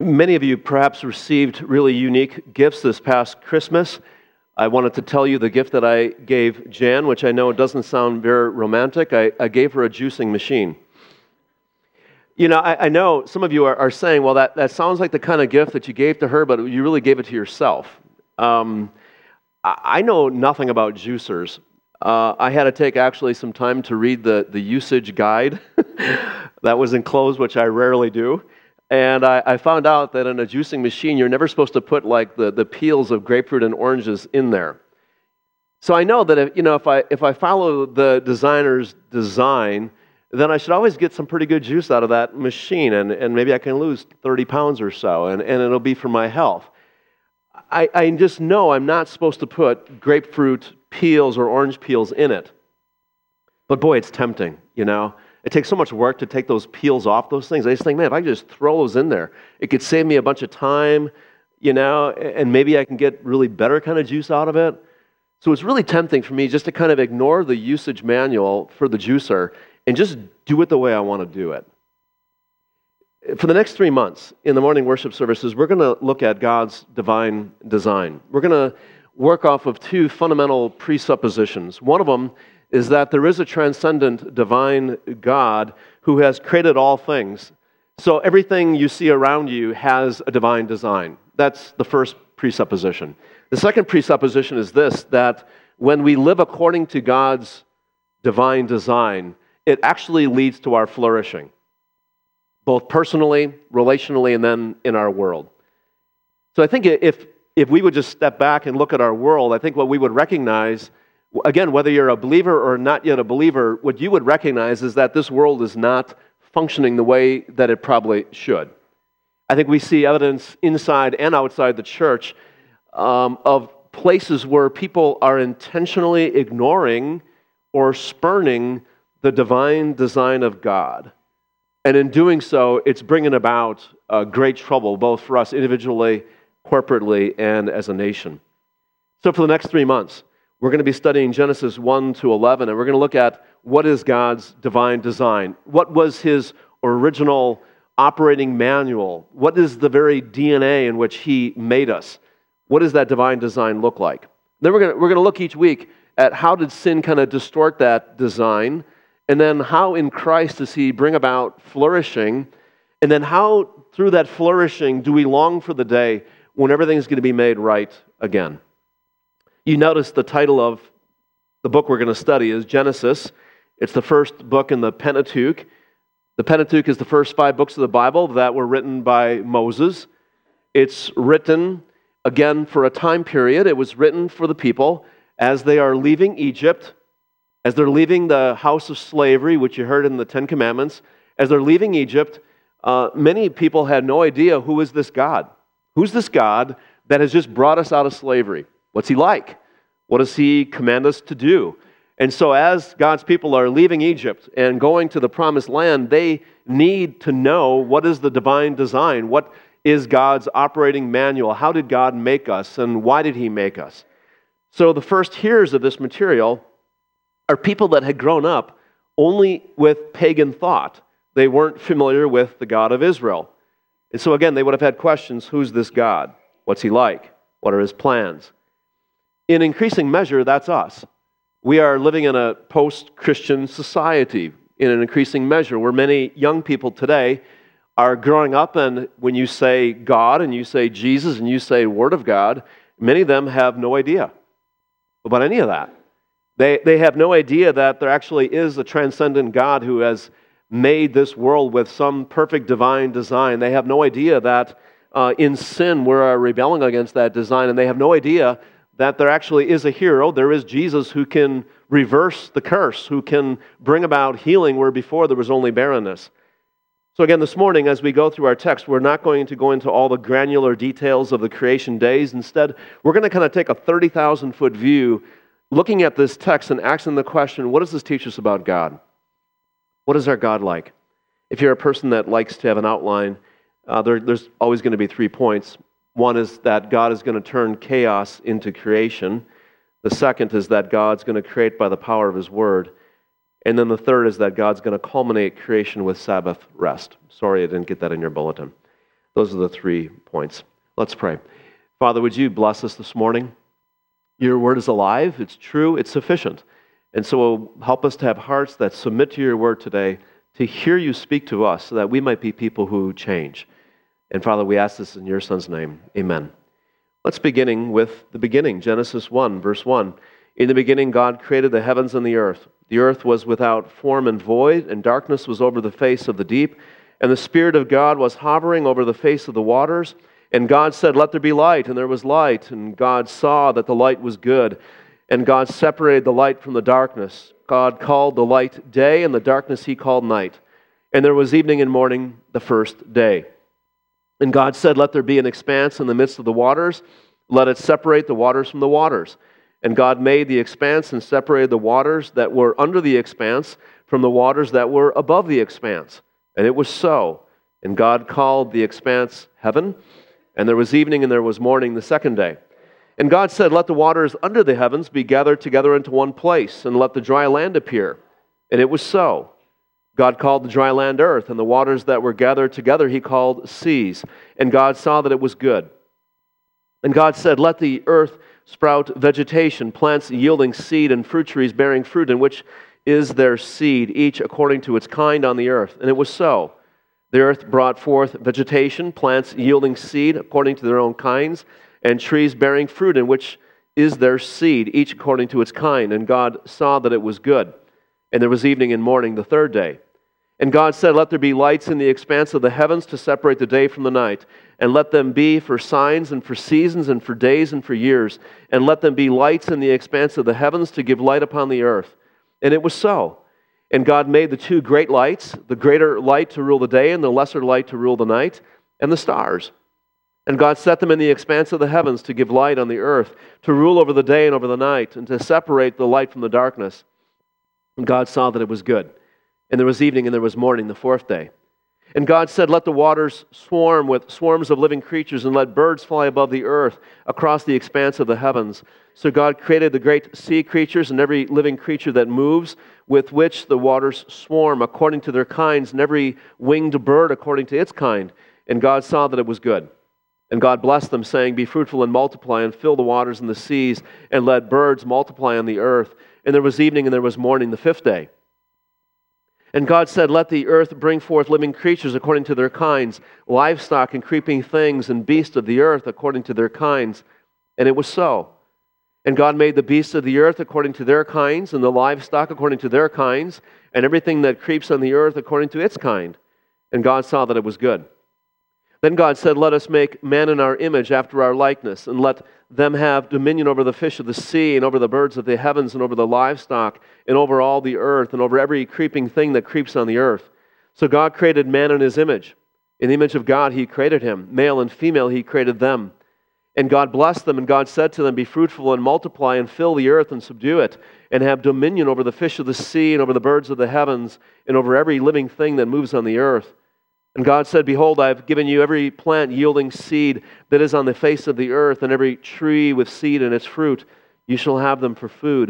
Many of you perhaps received really unique gifts this past Christmas. I wanted to tell you the gift that I gave Jan, which I know doesn't sound very romantic. I gave her a juicing machine. You know, I know some of you are saying, well, that sounds like the kind of gift that you gave to her, but you really gave it to yourself. I know nothing about juicers. I had to take actually some time to read the usage guide that was enclosed, which I rarely do. And I found out that in a juicing machine, you're never supposed to put like the peels of grapefruit and oranges in there. So I know that if I follow the designer's design, then I should always get some pretty good juice out of that machine, and maybe I can lose 30 pounds or so, and it'll be for my health. I just know I'm not supposed to put grapefruit peels or orange peels in it. But boy, it's tempting, you know. It takes so much work to take those peels off those things. I just think, man, if I could just throw those in there, it could save me a bunch of time, you know, and maybe I can get really better kind of juice out of it. So it's really tempting for me just to kind of ignore the usage manual for the juicer and just do it the way I want to do it. For the next 3 months in the morning worship services, we're going to look at God's divine design. We're going to work off of two fundamental presuppositions. One of them is that there is a transcendent divine God who has created all things. So everything you see around you has a divine design. That's the first presupposition. The second presupposition is this, that when we live according to God's divine design, it actually leads to our flourishing, both personally, relationally, and then in our world. So I think if we would just step back and look at our world, I think what we would recognize, again, whether you're a believer or not yet a believer, what you would recognize is that this world is not functioning the way that it probably should. I think we see evidence inside and outside the church of places where people are intentionally ignoring or spurning the divine design of God. And in doing so, it's bringing about great trouble, both for us individually, corporately, and as a nation. So for the next 3 months, we're going to be studying Genesis 1 to 11, and we're going to look at what is God's divine design. What was His original operating manual? What is the very DNA in which He made us? What does that divine design look like? Then we're going to look each week at how did sin kind of distort that design, and then how in Christ does He bring about flourishing, and then how through that flourishing do we long for the day when everything's going to be made right again. You notice the title of the book we're going to study is Genesis. It's the first book in the Pentateuch. The Pentateuch is the first 5 books of the Bible that were written by Moses. It's written, again, for a time period. It was written for the people as they are leaving Egypt, as they're leaving the house of slavery, which you heard in the Ten Commandments. As they're leaving Egypt, many people had no idea who is this God. Who's this God that has just brought us out of slavery? What's He like? What does He command us to do? And so as God's people are leaving Egypt and going to the promised land, they need to know what is the divine design, what is God's operating manual, how did God make us, and why did He make us? So the first hearers of this material are people that had grown up only with pagan thought. They weren't familiar with the God of Israel. And so again, they would have had questions, who's this God? What's He like? What are His plans? In increasing measure, that's us. We are living in a post-Christian society in an increasing measure where many young people today are growing up, and when you say God and you say Jesus and you say Word of God, many of them have no idea about any of that. They have no idea that there actually is a transcendent God who has made this world with some perfect divine design. They have no idea that in sin we're rebelling against that design, and they have no idea that there actually is a hero. There is Jesus who can reverse the curse, who can bring about healing where before there was only barrenness. So again, this morning, as we go through our text, we're not going to go into all the granular details of the creation days. Instead, we're going to kind of take a 30,000-foot view looking at this text and asking the question, what does this teach us about God? What is our God like? If you're a person that likes to have an outline, there's always going to be 3 points. One is that God is going to turn chaos into creation. The second is that God's going to create by the power of His Word. And then the third is that God's going to culminate creation with Sabbath rest. Sorry I didn't get that in your bulletin. Those are the 3 points. Let's pray. Father, would you bless us this morning? Your word is alive, it's true, it's sufficient. And so help us to have hearts that submit to your word today, to hear you speak to us so that we might be people who change. And Father, we ask this in your Son's name. Amen. Let's begin with the beginning, Genesis 1, verse 1. In the beginning, God created the heavens and the earth. The earth was without form and void, and darkness was over the face of the deep. And the Spirit of God was hovering over the face of the waters. And God said, "Let there be light," and there was light. And God saw that the light was good. And God separated the light from the darkness. God called the light day, and the darkness he called night. And there was evening and morning the first day. And God said, "Let there be an expanse in the midst of the waters. Let it separate the waters from the waters." And God made the expanse and separated the waters that were under the expanse from the waters that were above the expanse. And it was so. And God called the expanse heaven. And there was evening and there was morning the second day. And God said, "Let the waters under the heavens be gathered together into one place, and let the dry land appear." And it was so. God called the dry land earth, and the waters that were gathered together he called seas. And God saw that it was good. And God said, "Let the earth sprout vegetation, plants yielding seed, and fruit trees bearing fruit, in which is their seed, each according to its kind on the earth." And it was so. The earth brought forth vegetation, plants yielding seed according to their own kinds, and trees bearing fruit, in which is their seed, each according to its kind. And God saw that it was good. And there was evening and morning the third day. And God said, "Let there be lights in the expanse of the heavens to separate the day from the night, and let them be for signs and for seasons and for days and for years, and let them be lights in the expanse of the heavens to give light upon the earth." And it was so. And God made the 2 great lights, the greater light to rule the day and the lesser light to rule the night, and the stars. And God set them in the expanse of the heavens to give light on the earth, to rule over the day and over the night, and to separate the light from the darkness. And God saw that it was good. And there was evening and there was morning the fourth day. And God said, "Let the waters swarm with swarms of living creatures, and let birds fly above the earth across the expanse of the heavens." So God created the great sea creatures and every living creature that moves, with which the waters swarm according to their kinds, and every winged bird according to its kind. And God saw that it was good. And God blessed them, saying, "Be fruitful and multiply, and fill the waters and the seas, and let birds multiply on the earth." And there was evening and there was morning the fifth day. And God said, "Let the earth bring forth living creatures according to their kinds, livestock and creeping things, and beasts of the earth according to their kinds." And it was so. And God made the beasts of the earth according to their kinds, and the livestock according to their kinds, and everything that creeps on the earth according to its kind. And God saw that it was good. Then God said, "Let us make man in our image after our likeness, and let them have dominion over the fish of the sea, and over the birds of the heavens, and over the livestock, and over all the earth, and over every creeping thing that creeps on the earth." So God created man in his image. In the image of God he created him. Male and female he created them. And God blessed them, and God said to them, "Be fruitful and multiply, and fill the earth and subdue it, and have dominion over the fish of the sea, and over the birds of the heavens, and over every living thing that moves on the earth." And God said, "Behold, I have given you every plant yielding seed that is on the face of the earth, and every tree with seed in its fruit. You shall have them for food.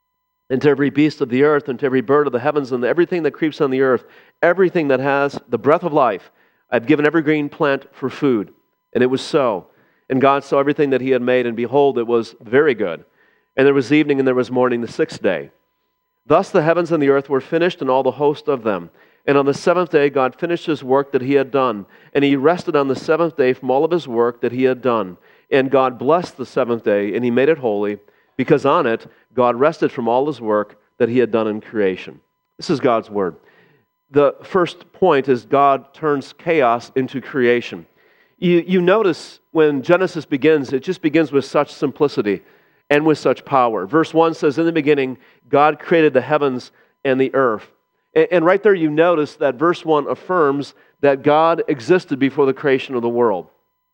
And to every beast of the earth, and to every bird of the heavens, and everything that creeps on the earth, everything that has the breath of life, I have given every green plant for food." And it was so. And God saw everything that he had made, and behold, it was very good. And there was evening and there was morning the sixth day. Thus the heavens and the earth were finished, and all the host of them. And on the seventh day God finished his work that he had done. And he rested on the seventh day from all of his work that he had done. And God blessed the seventh day, and he made it holy, because on it God rested from all his work that he had done in creation. This is God's word. The first point is God turns chaos into creation. You notice when Genesis begins, it just begins with such simplicity and with such power. Verse 1 says, "In the beginning, God created the heavens and the earth." And right there you notice that verse 1 affirms that God existed before the creation of the world.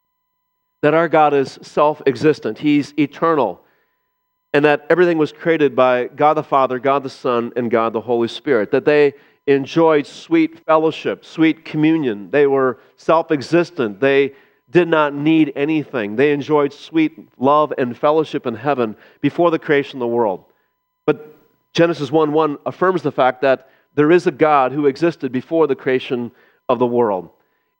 That our God is self-existent. He's eternal. And that everything was created by God the Father, God the Son, and God the Holy Spirit. That they enjoyed sweet fellowship, sweet communion. They were self-existent. They did not need anything. They enjoyed sweet love and fellowship in heaven before the creation of the world. But Genesis 1:1 affirms the fact that there is a God who existed before the creation of the world.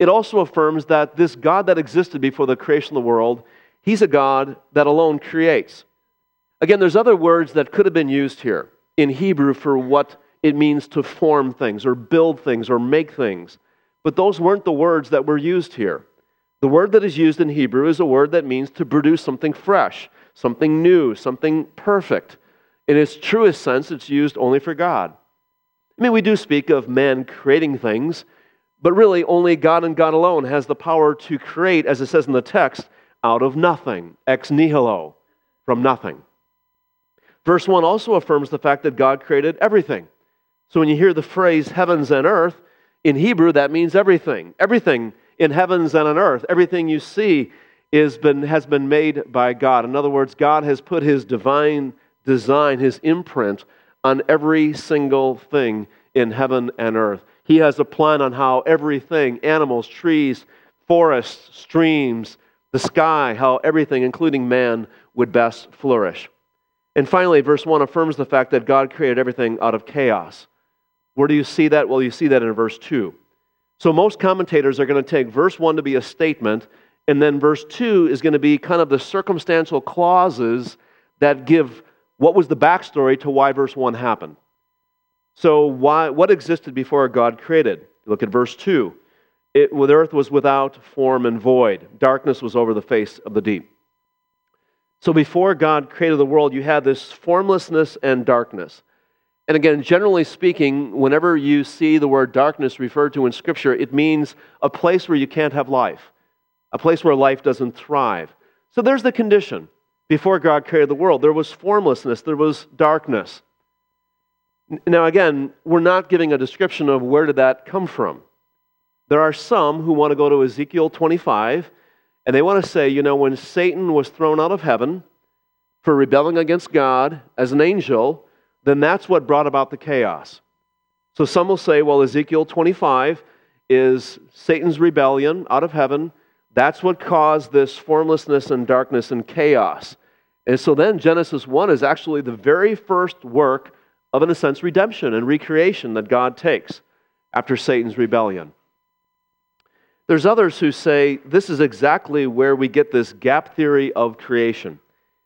it also affirms that this God that existed before the creation of the world, He's a God that alone creates. Again, there's other words that could have been used here in Hebrew for what it means to form things or build things or make things. But those weren't the words that were used here. The word that is used in Hebrew is a word that means to produce something fresh, something new, something perfect. In its truest sense, it's used only for God. I mean, we do speak of man creating things, but really only God and God alone has the power to create, as it says in the text, out of nothing, ex nihilo, from nothing. Verse 1 also affirms the fact that God created everything. So when you hear the phrase heavens and earth, in Hebrew that means everything. Everything in heavens and on earth, everything you see has been made by God. In other words, God has put His divine design, His imprint on every single thing in heaven and earth. He has a plan on how everything, animals, trees, forests, streams, the sky, how everything, including man, would best flourish. And finally, verse 1 affirms the fact that God created everything out of chaos. Where do you see that? Well, you see that in verse 2. So most commentators are going to take verse 1 to be a statement, and then verse 2 is going to be kind of the circumstantial clauses that give what was the backstory to why verse 1 happened. So what existed before God created? Look at verse 2. The earth was without form and void. Darkness was over the face of the deep. So before God created the world, you had this formlessness and darkness. And again, generally speaking, whenever you see the word darkness referred to in Scripture, it means a place where you can't have life, a place where life doesn't thrive. So there's the condition. Before God created the world, there was formlessness, there was darkness. Now again, we're not giving a description of where did that come from. There are some who want to go to Ezekiel 25, and they want to say, when Satan was thrown out of heaven for rebelling against God as an angel, then that's what brought about the chaos. So some will say, well, Ezekiel 25 is Satan's rebellion out of heaven. That's what caused this formlessness and darkness and chaos. And so then Genesis 1 is actually the very first work of, in a sense, redemption and recreation that God takes after Satan's rebellion. There's others who say this is exactly where we get this gap theory of creation.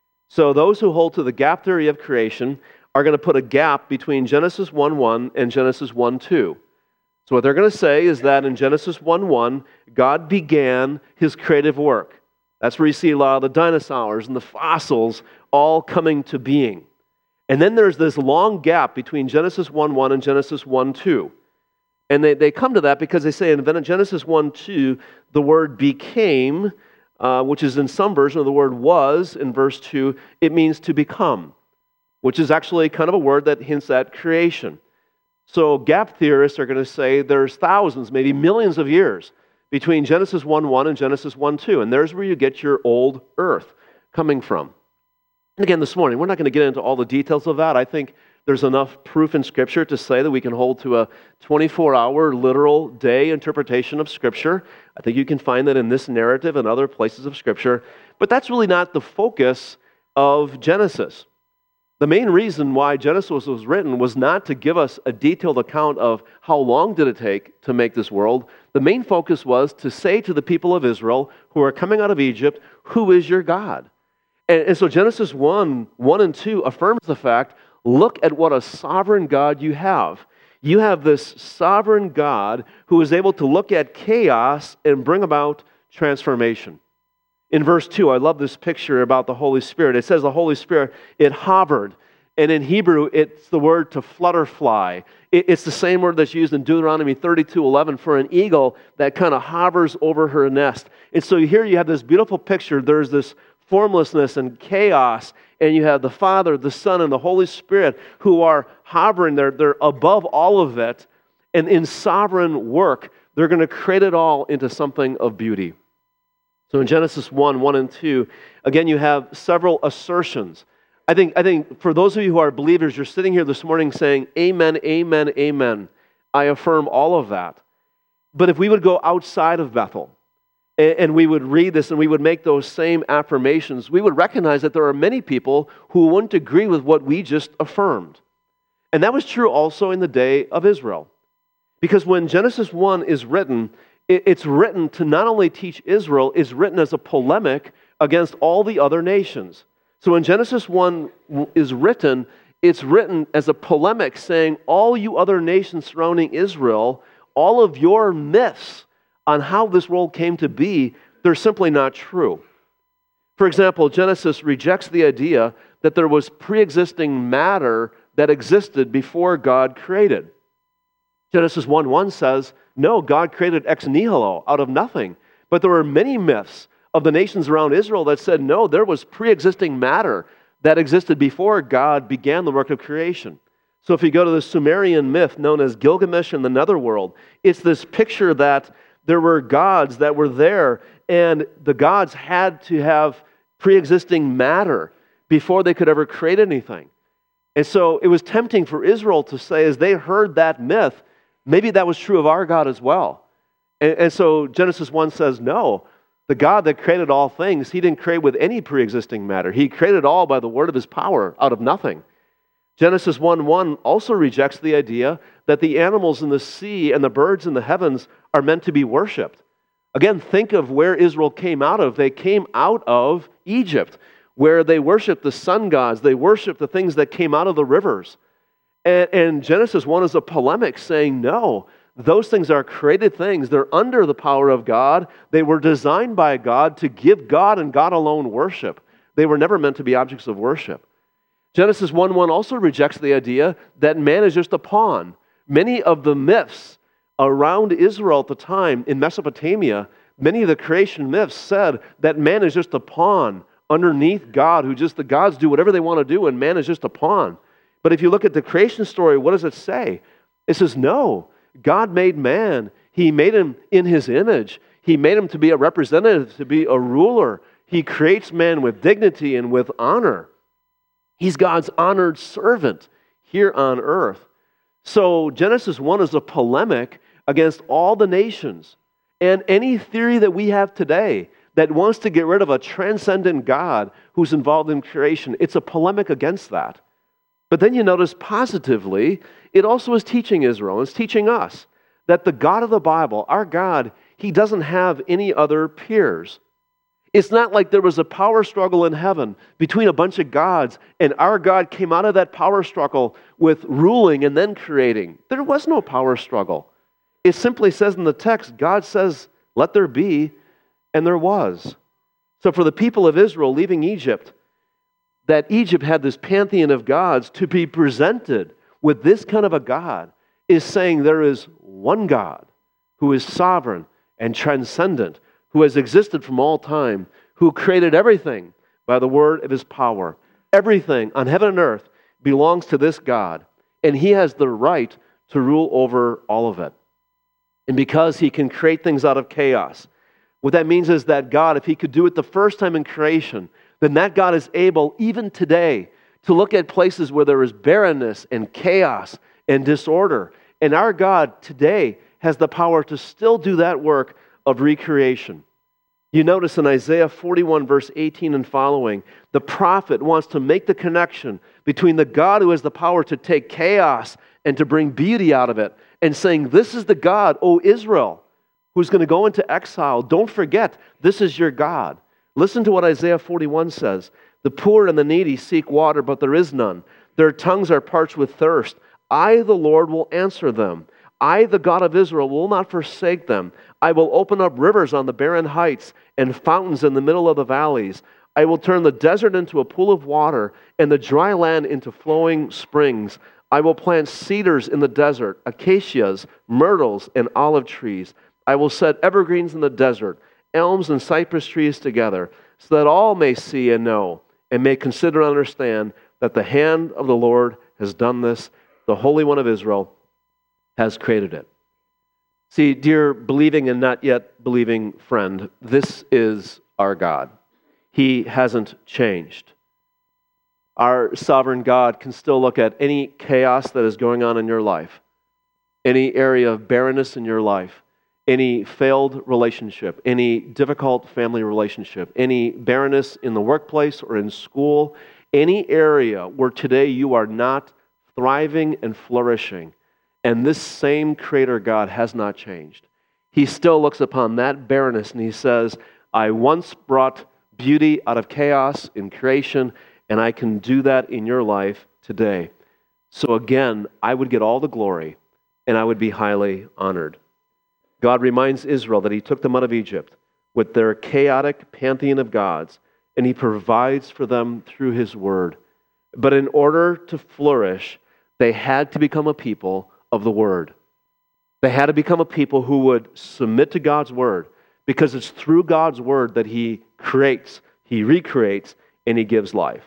So those who hold to the gap theory of creation are going to put a gap between Genesis 1:1 and Genesis 1:2. So what they're going to say is that in Genesis 1:1, God began His creative work. That's where you see a lot of the dinosaurs and the fossils all coming to being. And then there's this long gap between Genesis 1:1 and Genesis 1:2. And they come to that because they say in Genesis 1:2, the word became, which is in some version of the word was in verse 2, it means to become, which is actually kind of a word that hints at creation. So gap theorists are going to say there's thousands, maybe millions of years between Genesis 1:1 and Genesis 1:2, and there's where you get your old earth coming from. And again, this morning, we're not going to get into all the details of that. I think there's enough proof in Scripture to say that we can hold to a 24-hour literal day interpretation of Scripture. I think you can find that in this narrative and other places of Scripture. But that's really not the focus of Genesis. The main reason why Genesis was written was not to give us a detailed account of how long did it take to make this world. The main focus was to say to the people of Israel who are coming out of Egypt, who is your God? And so Genesis 1 and 2 affirms the fact, look at what a sovereign God you have. You have this sovereign God who is able to look at chaos and bring about transformation. In verse 2, I love this picture about the Holy Spirit. It says the Holy Spirit, it hovered. And in Hebrew, it's the word to flutterfly. It's the same word that's used in Deuteronomy 32:11 for an eagle that kind of hovers over her nest. And so here you have this beautiful picture. There's this formlessness and chaos, and you have the Father, the Son, and the Holy Spirit who are hovering. They're above all of it, and in sovereign work, they're going to create it all into something of beauty. So in Genesis 1 and 2, again, you have several assertions. I think for those of you who are believers, you're sitting here this morning saying, amen, amen, amen. I affirm all of that. But if we would go outside of Bethel, and we would read this and we would make those same affirmations, we would recognize that there are many people who wouldn't agree with what we just affirmed. And that was true also in the day of Israel. Because when Genesis 1 is written, It's written to not only teach Israel, it's written as a polemic against all the other nations. So when Genesis 1 is written, it's written as a polemic saying, all you other nations surrounding Israel, all of your myths on how this world came to be, they're simply not true. For example, Genesis rejects the idea that there was pre-existing matter that existed before God created. Genesis 1:1 says, no, God created ex nihilo, out of nothing. But there were many myths of the nations around Israel that said, no, there was pre-existing matter that existed before God began the work of creation. So if you go to the Sumerian myth known as Gilgamesh in the Netherworld, it's this picture that there were gods that were there, and the gods had to have pre-existing matter before they could ever create anything. And so it was tempting for Israel to say, as they heard that myth, maybe that was true of our God as well. And so Genesis 1 says, no, the God that created all things, He didn't create with any pre-existing matter. He created all by the word of His power, out of nothing. Genesis 1:1 also rejects the idea that the animals in the sea and the birds in the heavens are meant to be worshipped. Again, think of where Israel came out of. They came out of Egypt, where they worshiped the sun gods. They worshiped the things that came out of the rivers. And Genesis 1 is a polemic saying, no, those things are created things. They're under the power of God. They were designed by God to give God and God alone worship. They were never meant to be objects of worship. Genesis 1:1 also rejects the idea that man is just a pawn. Many of the myths around Israel at the time in Mesopotamia, many of the creation myths said that man is just a pawn underneath God, the gods do whatever they want to do, and man is just a pawn. But if you look at the creation story, what does it say? It says, no, God made man. He made him in His image. He made him to be a representative, to be a ruler. He creates man with dignity and with honor. He's God's honored servant here on earth. So Genesis 1 is a polemic against all the nations. And any theory that we have today that wants to get rid of a transcendent God who's involved in creation, it's a polemic against that. But then you notice positively, it also is teaching Israel, it's teaching us that the God of the Bible, our God, He doesn't have any other peers. It's not like there was a power struggle in heaven between a bunch of gods, and our God came out of that power struggle with ruling and then creating. There was no power struggle. It simply says in the text, God says, let there be, and there was. So for the people of Israel leaving Egypt, that Egypt had this pantheon of gods, to be presented with this kind of a God is saying there is one God who is sovereign and transcendent, who has existed from all time, who created everything by the word of His power. Everything on heaven and earth belongs to this God, and He has the right to rule over all of it. And because He can create things out of chaos, what that means is that God, if He could do it the first time in creation, then that God is able, even today, to look at places where there is barrenness and chaos and disorder. And our God today has the power to still do that work of recreation. You notice in Isaiah 41, verse 18 and following, the prophet wants to make the connection between the God who has the power to take chaos and to bring beauty out of it, and saying, this is the God, O Israel, who's going to go into exile. Don't forget, this is your God. Listen to what Isaiah 41 says. The poor and the needy seek water, but there is none. Their tongues are parched with thirst. I, the Lord, will answer them. I, the God of Israel, will not forsake them. I will open up rivers on the barren heights and fountains in the middle of the valleys. I will turn the desert into a pool of water and the dry land into flowing springs. I will plant cedars in the desert, acacias, myrtles, and olive trees. I will set evergreens in the desert, elms and cypress trees together, so that all may see and know, and may consider and understand that the hand of the Lord has done this. The Holy One of Israel has created it. See, dear believing and not yet believing friend, this is our God. He hasn't changed. Our sovereign God can still look at any chaos that is going on in your life, any area of barrenness in your life, any failed relationship, any difficult family relationship, any barrenness in the workplace or in school, any area where today you are not thriving and flourishing, and this same Creator God has not changed. He still looks upon that barrenness and he says, I once brought beauty out of chaos in creation, and I can do that in your life today. So again, I would get all the glory, and I would be highly honored. God reminds Israel that he took them out of Egypt with their chaotic pantheon of gods, and he provides for them through his word. But in order to flourish, they had to become a people of the word. They had to become a people who would submit to God's word, because it's through God's word that he creates, he recreates, and he gives life.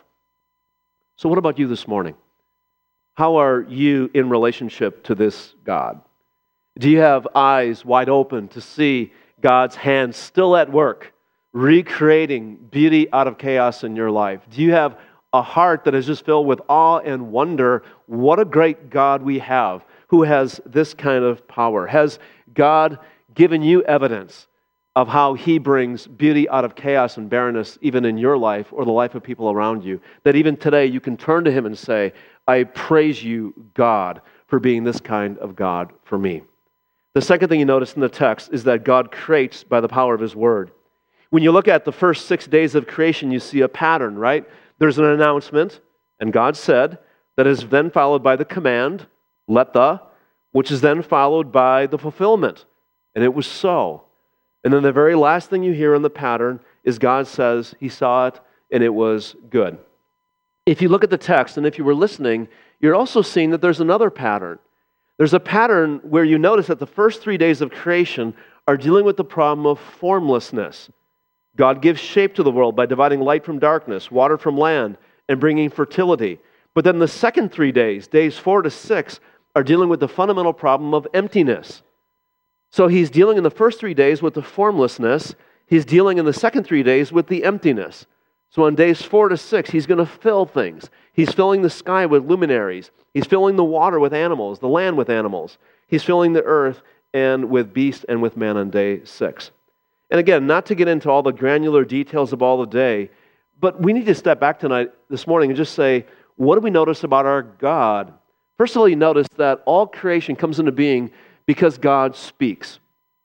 So what about you this morning? How are you in relationship to this God? Do you have eyes wide open to see God's hand still at work, recreating beauty out of chaos in your life? Do you have a heart that is just filled with awe and wonder? What a great God we have who has this kind of power. Has God given you evidence of how he brings beauty out of chaos and barrenness even in your life or the life of people around you? That even today you can turn to him and say, I praise you, God, for being this kind of God for me. The second thing you notice in the text is that God creates by the power of his word. When you look at the first 6 days of creation, you see a pattern, right? There's an announcement, and God said, that is then followed by the command, let the, which is then followed by the fulfillment. And it was so. And then the very last thing you hear in the pattern is God says he saw it and it was good. If you look at the text, and if you were listening, you're also seeing that there's another pattern. There's a pattern where you notice that the first 3 days of creation are dealing with the problem of formlessness. God gives shape to the world by dividing light from darkness, water from land, and bringing fertility. But then the second 3 days, days 4 to 6, are dealing with the fundamental problem of emptiness. So he's dealing in the first 3 days with the formlessness. He's dealing in the second 3 days with the emptiness. So on days 4 to 6, he's going to fill things. He's filling the sky with luminaries. He's filling the water with animals, the land with animals. He's filling the earth and with beast and with man on day 6. And again, not to get into all the granular details of all the day, but we need to step back this morning and just say, what do we notice about our God? First of all, you notice that all creation comes into being because God speaks.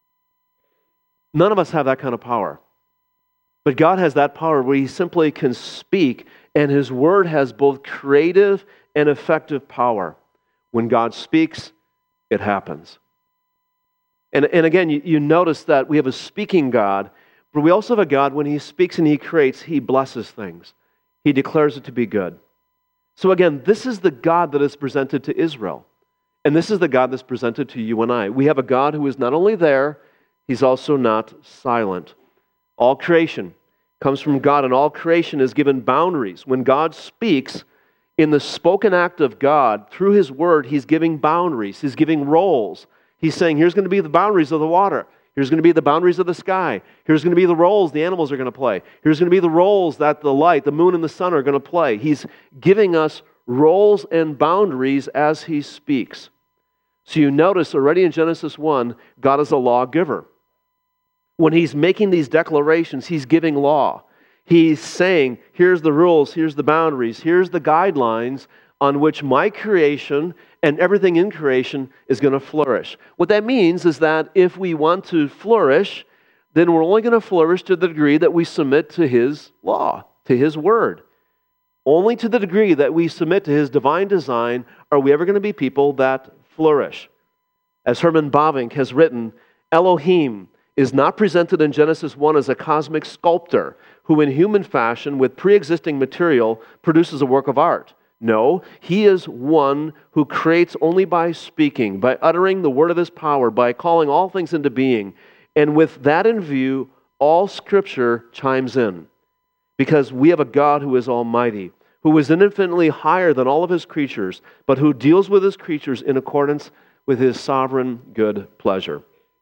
None of us have that kind of power. But God has that power where he simply can speak, and his word has both creative and effective power. When God speaks, it happens. And again, you notice that we have a speaking God, but we also have a God, when he speaks and he creates, he blesses things. He declares it to be good. So again, this is the God that is presented to Israel. And this is the God that's presented to you and I. We have a God who is not only there, he's also not silent. All creation comes from God, and all creation is given boundaries. When God speaks, in the spoken act of God, through his word, he's giving boundaries. He's giving roles. He's saying, here's going to be the boundaries of the water. Here's going to be the boundaries of the sky. Here's going to be the roles the animals are going to play. Here's going to be the roles that the light, the moon, and the sun are going to play. He's giving us roles and boundaries as he speaks. So you notice already in Genesis 1, God is a lawgiver. When he's making these declarations, he's giving law. He's saying, here's the rules, here's the boundaries, here's the guidelines on which my creation and everything in creation is going to flourish. What that means is that if we want to flourish, then we're only going to flourish to the degree that we submit to his law, to his word. Only to the degree that we submit to his divine design are we ever going to be people that flourish. As Herman Bavinck has written, Elohim is not presented in Genesis 1 as a cosmic sculptor who in human fashion with pre-existing material produces a work of art. No, he is one who creates only by speaking, by uttering the word of his power, by calling all things into being. And with that in view, all Scripture chimes in. Because we have a God who is almighty, who is infinitely higher than all of his creatures, but who deals with his creatures in accordance with his sovereign good pleasure.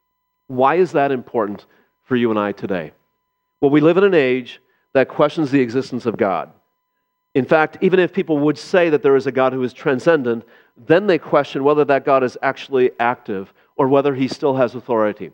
Why is that important for you and I today? Well, we live in an age that questions the existence of God. In fact, even if people would say that there is a God who is transcendent, then they question whether that God is actually active or whether he still has authority.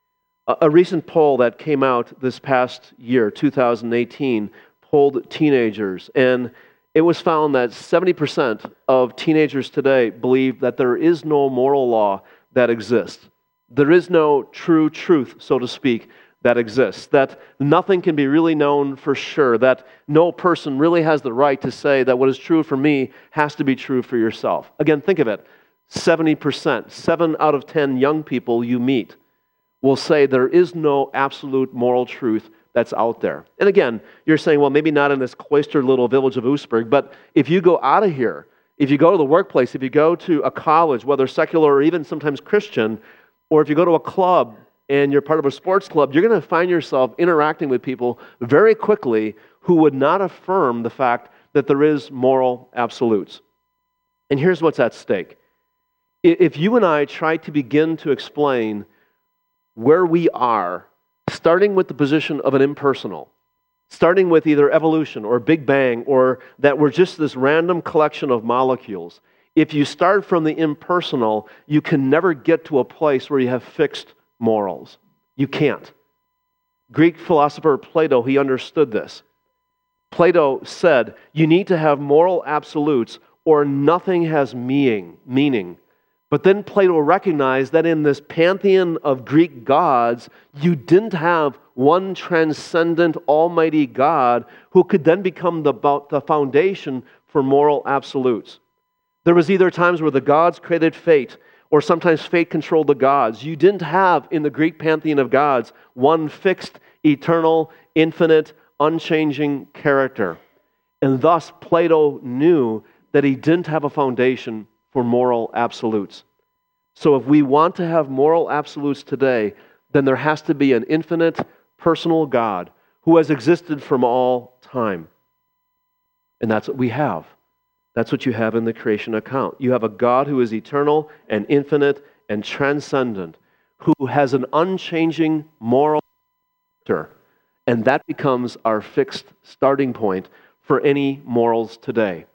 A recent poll that came out this past year, 2018, polled teenagers, and it was found that 70% of teenagers today believe that there is no moral law that exists. There is no true truth, so to speak, that exists, that nothing can be really known for sure, that no person really has the right to say that what is true for me has to be true for yourself. Again, think of it. 70%, 7 out of 10 young people you meet will say there is no absolute moral truth that's out there. And again, you're saying, well, maybe not in this cloistered little village of Oostburg, but if you go out of here, if you go to the workplace, if you go to a college, whether secular or even sometimes Christian, or if you go to a club and you're part of a sports club, you're going to find yourself interacting with people very quickly who would not affirm the fact that there is moral absolutes. And here's what's at stake. If you and I try to begin to explain where we are, starting with the position of an impersonal, starting with either evolution or Big Bang, or that we're just this random collection of molecules, if you start from the impersonal, you can never get to a place where you have fixed morals. You can't. Greek philosopher Plato, he understood this. Plato said, you need to have moral absolutes or nothing has meaning. But then Plato recognized that in this pantheon of Greek gods, you didn't have one transcendent almighty God who could then become the foundation for moral absolutes. There was either times where the gods created fate, or sometimes fate controlled the gods. You didn't have in the Greek pantheon of gods one fixed, eternal, infinite, unchanging character. And thus Plato knew that he didn't have a foundation for moral absolutes. So if we want to have moral absolutes today, then there has to be an infinite, personal God who has existed from all time. And that's what we have. That's what you have in the creation account. You have a God who is eternal and infinite and transcendent, who has an unchanging moral character. And that becomes our fixed starting point for any morals today.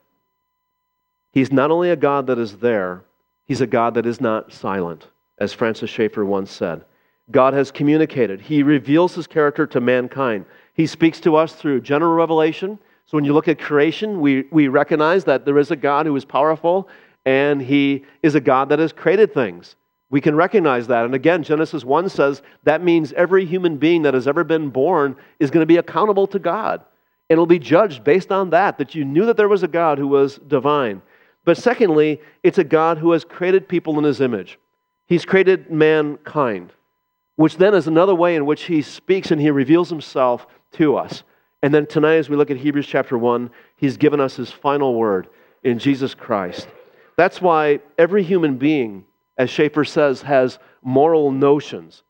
He's not only a God that is there, he's a God that is not silent, as Francis Schaeffer once said. God has communicated. He reveals his character to mankind. He speaks to us through general revelation. So when you look at creation, we recognize that there is a God who is powerful, and he is a God that has created things. We can recognize that. And again, Genesis 1 says that means every human being that has ever been born is going to be accountable to God. And it'll be judged based on that you knew that there was a God who was divine. But secondly, it's a God who has created people in his image. He's created mankind, which then is another way in which he speaks and he reveals himself to us. And then tonight, as we look at Hebrews chapter 1, he's given us his final word in Jesus Christ. That's why every human being, as Schaeffer says, has moral notions.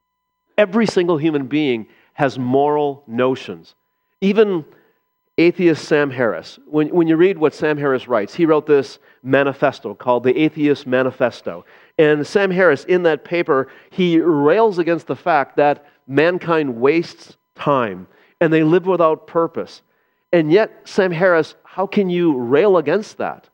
Every single human being has moral notions. Even atheist Sam Harris, when you read what Sam Harris writes, he wrote this manifesto called the Atheist Manifesto. And Sam Harris, in that paper, he rails against the fact that mankind wastes time and they live without purpose. And yet, Sam Harris, how can you rail against that?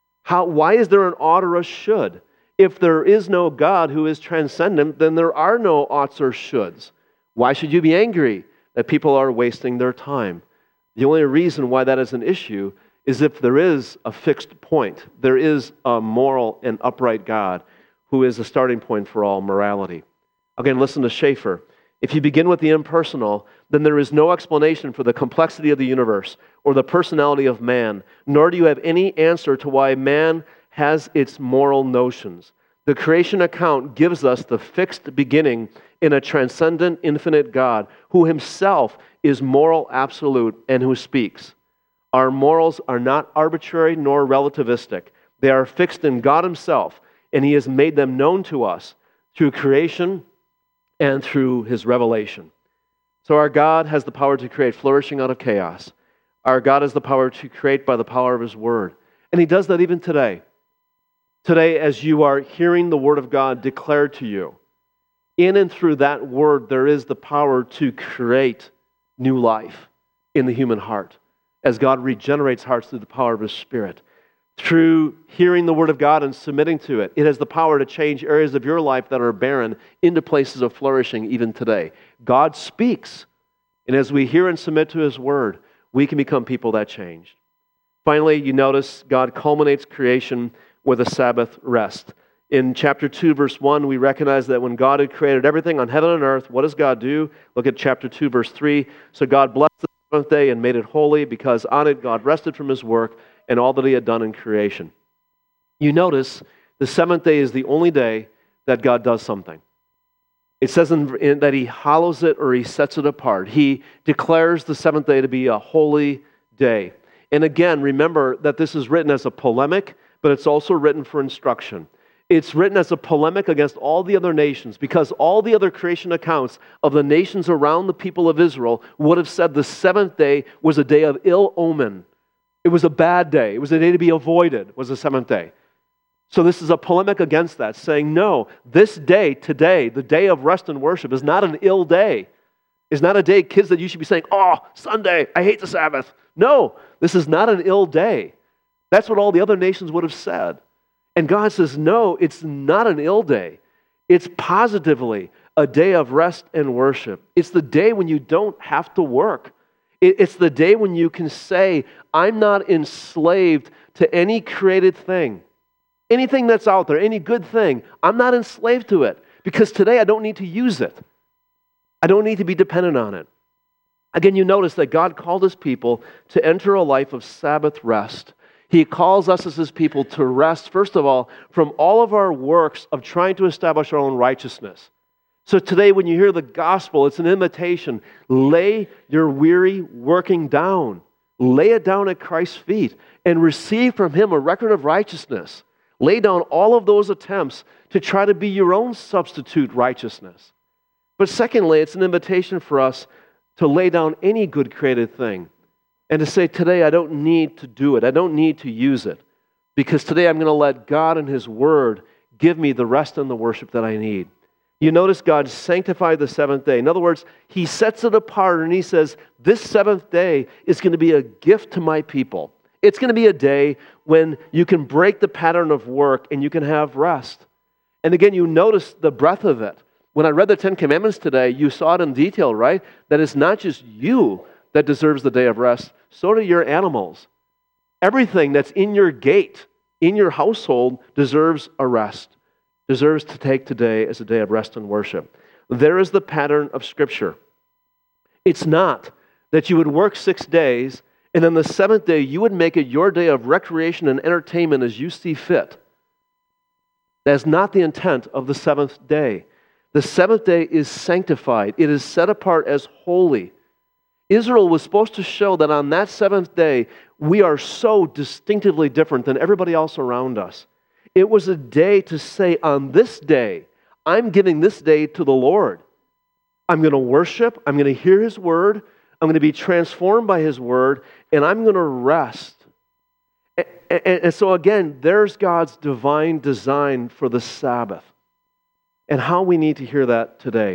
Why is there an ought or a should? If there is no God who is transcendent, then there are no oughts or shoulds. Why should you be angry that people are wasting their time? The only reason why that is an issue is if there is a fixed point. There is a moral and upright God who is the starting point for all morality. Again, listen to Schaeffer. If you begin with the impersonal, then there is no explanation for the complexity of the universe or the personality of man, nor do you have any answer to why man has its moral notions. The creation account gives us the fixed beginning in a transcendent, infinite God who himself is moral absolute and who speaks. Our morals are not arbitrary nor relativistic. They are fixed in God himself, and he has made them known to us through creation and through his revelation. So our God has the power to create flourishing out of chaos. Our God has the power to create by the power of his word. And he does that even today. Today, as you are hearing the word of God declared to you, in and through that word, there is the power to create new life in the human heart as God regenerates hearts through the power of his Spirit. Through hearing the word of God and submitting to it, it has the power to change areas of your life that are barren into places of flourishing even today. God speaks, and as we hear and submit to his word, we can become people that change. Finally, you notice God culminates creation with a Sabbath rest. In chapter 2, verse 1, we recognize that when God had created everything on heaven and earth, what does God do? Look at chapter 2, verse 3. So God blessed the seventh day and made it holy, because on it God rested from his work and all that he had done in creation. You notice the seventh day is the only day that God does something. It says that he hallows it, or he sets it apart. He declares the seventh day to be a holy day. And again, remember that this is written as a polemic, but it's also written for instruction. It's written as a polemic against all the other nations, because all the other creation accounts of the nations around the people of Israel would have said the seventh day was a day of ill omen. It was a bad day. It was a day to be avoided, was the seventh day. So this is a polemic against that, saying, no, this day, today, the day of rest and worship, is not an ill day. It's not a day, kids, that you should be saying, oh, Sunday, I hate the Sabbath. No, this is not an ill day. That's what all the other nations would have said. And God says, no, it's not an ill day. It's positively a day of rest and worship. It's the day when you don't have to work. It's the day when you can say, I'm not enslaved to any created thing. Anything that's out there, any good thing, I'm not enslaved to it, because today I don't need to use it. I don't need to be dependent on it. Again, you notice that God called his people to enter a life of Sabbath rest. He calls us as his people to rest, first of all, from all of our works of trying to establish our own righteousness. So today when you hear the gospel, it's an invitation. Lay your weary working down. Lay it down at Christ's feet and receive from him a record of righteousness. Lay down all of those attempts to try to be your own substitute righteousness. But secondly, it's an invitation for us to lay down any good created thing and to say, today I don't need to do it. I don't need to use it, because today I'm going to let God and his word give me the rest and the worship that I need. You notice God sanctified the seventh day. In other words, he sets it apart and he says, this seventh day is going to be a gift to my people. It's going to be a day when you can break the pattern of work and you can have rest. And again, you notice the breadth of it. When I read the Ten Commandments today, you saw it in detail, right? That it's not just you that deserves the day of rest, so do your animals. Everything that's in your gate, in your household, deserves a rest, deserves to take today as a day of rest and worship. There is the pattern of Scripture. It's not that you would work 6 days and then the seventh day, you would make it your day of recreation and entertainment as you see fit. That is not the intent of the seventh day. The seventh day is sanctified. It is set apart as holy. Israel was supposed to show that on that seventh day, we are so distinctively different than everybody else around us. It was a day to say, on this day, I'm giving this day to the Lord. I'm going to worship. I'm going to hear his word. I'm going to be transformed by his word, and I'm going to rest. And so again, there's God's divine design for the Sabbath and how we need to hear that today.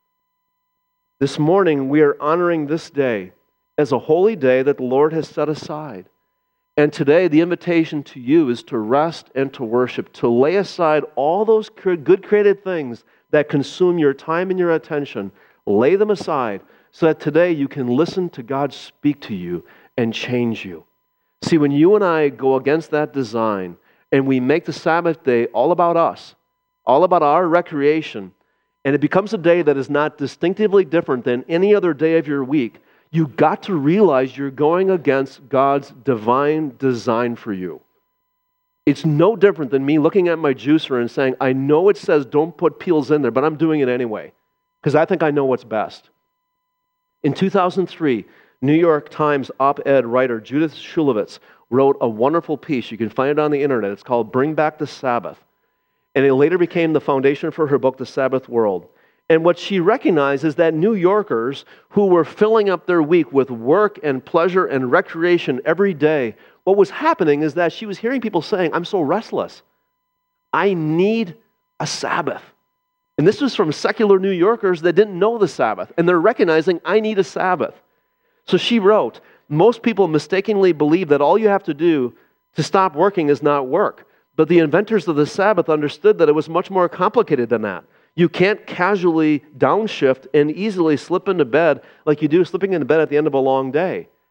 This morning, we are honoring this day as a holy day that the Lord has set aside. And today, the invitation to you is to rest and to worship, to lay aside all those good created things that consume your time and your attention. Lay them aside, so that today you can listen to God speak to you and change you. See, when you and I go against that design and we make the Sabbath day all about us, all about our recreation, and it becomes a day that is not distinctively different than any other day of your week, you've got to realize you're going against God's divine design for you. It's no different than me looking at my juicer and saying, I know it says don't put peels in there, but I'm doing it anyway, because I think I know what's best. In 2003, New York Times op-ed writer Judith Shulevitz wrote a wonderful piece. You can find it on the internet. It's called Bring Back the Sabbath. And it later became the foundation for her book, The Sabbath World. And what she recognized is that New Yorkers who were filling up their week with work and pleasure and recreation every day, what was happening is that she was hearing people saying, I'm so restless. I need a Sabbath. And this was from secular New Yorkers that didn't know the Sabbath. And they're recognizing, I need a Sabbath. So she wrote, most people mistakenly believe that all you have to do to stop working is not work. But the inventors of the Sabbath understood that it was much more complicated than that. You can't casually downshift and easily slip into bed like you do slipping into bed at the end of a long day.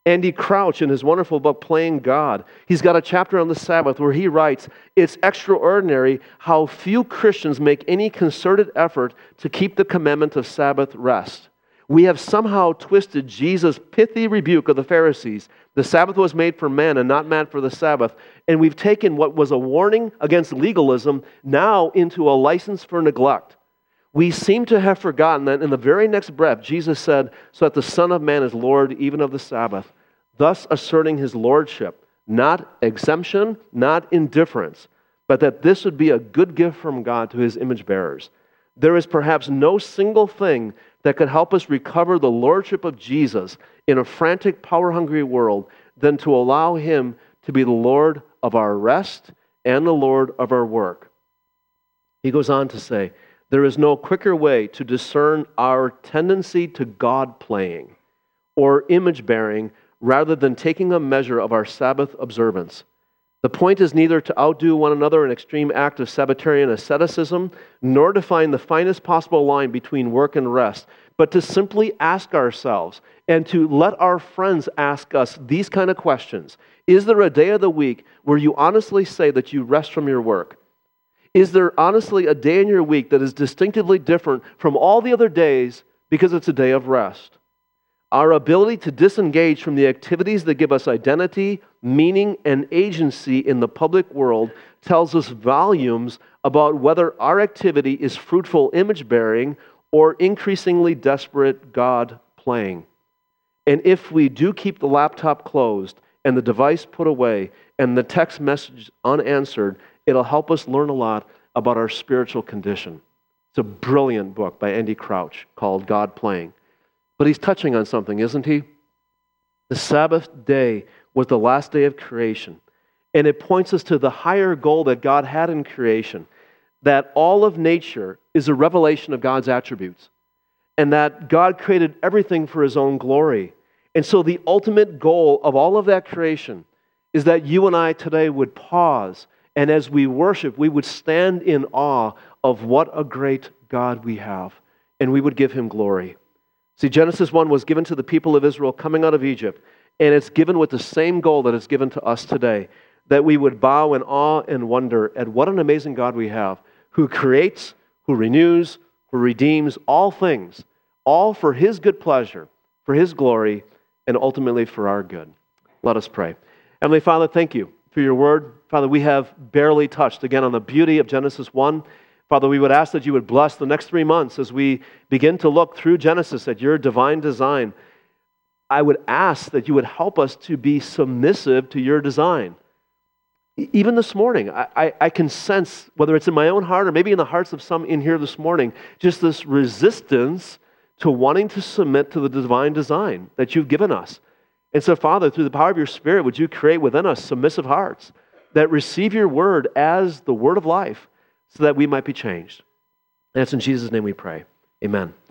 Andy Crouch, in his wonderful book, Playing God, he's got a chapter on the Sabbath where he writes, "It's extraordinary how few Christians make any concerted effort to keep the commandment of Sabbath rest. We have somehow twisted Jesus' pithy rebuke of the Pharisees. The Sabbath was made for man and not man for the Sabbath. And we've taken what was a warning against legalism now into a license for neglect. We seem to have forgotten that in the very next breath, Jesus said, so that the Son of Man is Lord even of the Sabbath, thus asserting his lordship, not exemption, not indifference, but that this would be a good gift from God to his image bearers. There is perhaps no single thing that could help us recover the lordship of Jesus in a frantic, power-hungry world than to allow him to be the Lord of our rest and the Lord of our work." He goes on to say, "There is no quicker way to discern our tendency to God-playing or image-bearing rather than taking a measure of our Sabbath observance. The point is neither to outdo one another in extreme act of Sabbatarian asceticism, nor to find the finest possible line between work and rest, but to simply ask ourselves and to let our friends ask us these kind of questions. Is there a day of the week where you honestly say that you rest from your work? Is there honestly a day in your week that is distinctively different from all the other days because it's a day of rest? Our ability to disengage from the activities that give us identity, meaning, and agency in the public world tells us volumes about whether our activity is fruitful image-bearing or increasingly desperate God-playing. And if we do keep the laptop closed and the device put away and the text message unanswered, it'll help us learn a lot about our spiritual condition. It's a brilliant book by Andy Crouch called God-Playing. But he's touching on something, isn't he? The Sabbath day was the last day of creation. And it points us to the higher goal that God had in creation, that all of nature is a revelation of God's attributes, and that God created everything for his own glory. And so the ultimate goal of all of that creation is that you and I today would pause, and as we worship, we would stand in awe of what a great God we have, and we would give him glory. See, Genesis 1 was given to the people of Israel coming out of Egypt, and it's given with the same goal that it's given to us today, that we would bow in awe and wonder at what an amazing God we have, who creates, who renews, who redeems all things, all for his good pleasure, for his glory, and ultimately for our good. Let us pray. Heavenly Father, thank you for your word. Father, we have barely touched again on the beauty of Genesis 1. Father, we would ask that you would bless the next 3 months as we begin to look through Genesis at your divine design. I would ask that you would help us to be submissive to your design. Even this morning, I can sense, whether it's in my own heart or maybe in the hearts of some in here this morning, just this resistance to wanting to submit to the divine design that you've given us. And so, Father, through the power of your Spirit, would you create within us submissive hearts that receive your word as the word of life, so that we might be changed. And it's in Jesus' name we pray. Amen.